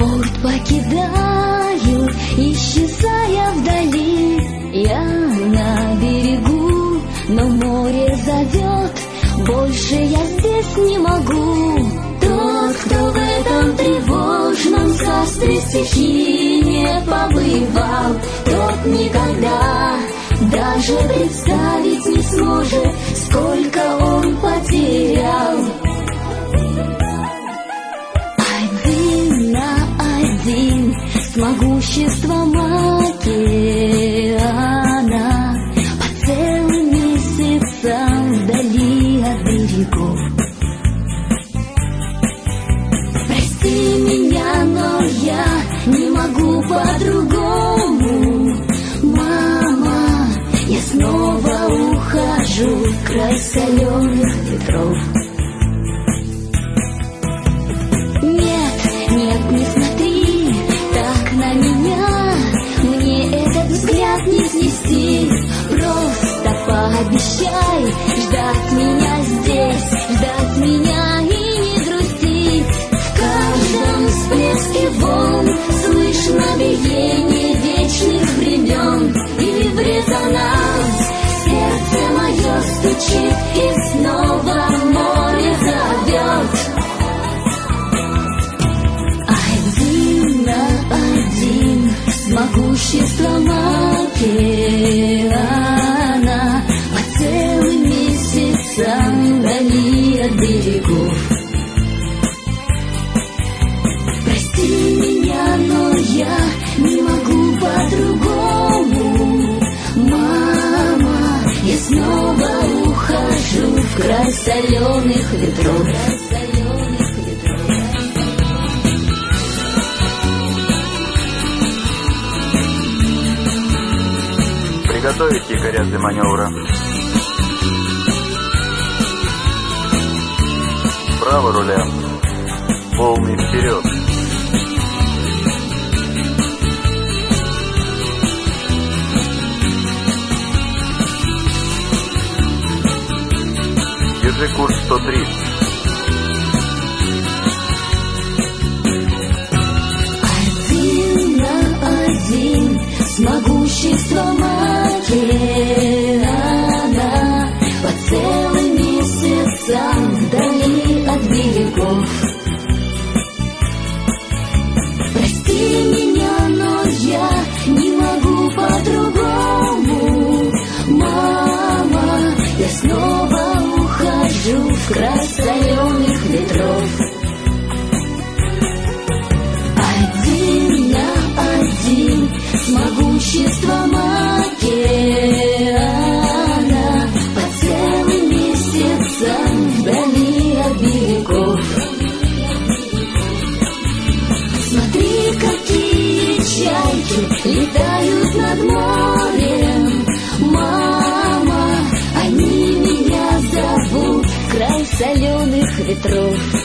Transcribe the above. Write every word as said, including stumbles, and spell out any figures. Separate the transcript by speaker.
Speaker 1: Порт покидаю, исчезая вдали. Я на берегу, но море зовет. Больше я здесь не могу. Тот, кто в этом тревожном царстве стихи не побывал, тот никогда даже представить не сможет, сколько он потерял. Один на один с могуществом океана, по целым месяцам вдали от берегов. Прости меня, но я не могу по-другому. Мама, я снова ухожу в край соленых ветров. Нет, нет, не смотри так на меня. Мне этот взгляд не снести. Просто пообещай ждать меня здесь, ждать меня и не грустить. В каждом всплеске волн слышно биение вечных времен. И в резонанс сердце мое стучит, и снова море зовет. Один на один с могуществом океана, по целым месяцам вдали от берегов. Прости меня, но я не могу по-другому. Мама, я снова ухожу в край соленых ветров.
Speaker 2: Приготовить якоря для маневра. Право руля. Полный вперед. Держи курс сто тридцать.
Speaker 1: Один на один с могуществом океана, по целым месяцам вдали от берегов. Прости меня, но я не могу по-другому. Мама, я снова ухожу в край соленых ветров. Один на один с могуществом океана, по целым месяцам вдали от берегов. Смотри, какие чайки летают над морем. Мама, они меня зовут в край соленых ветров.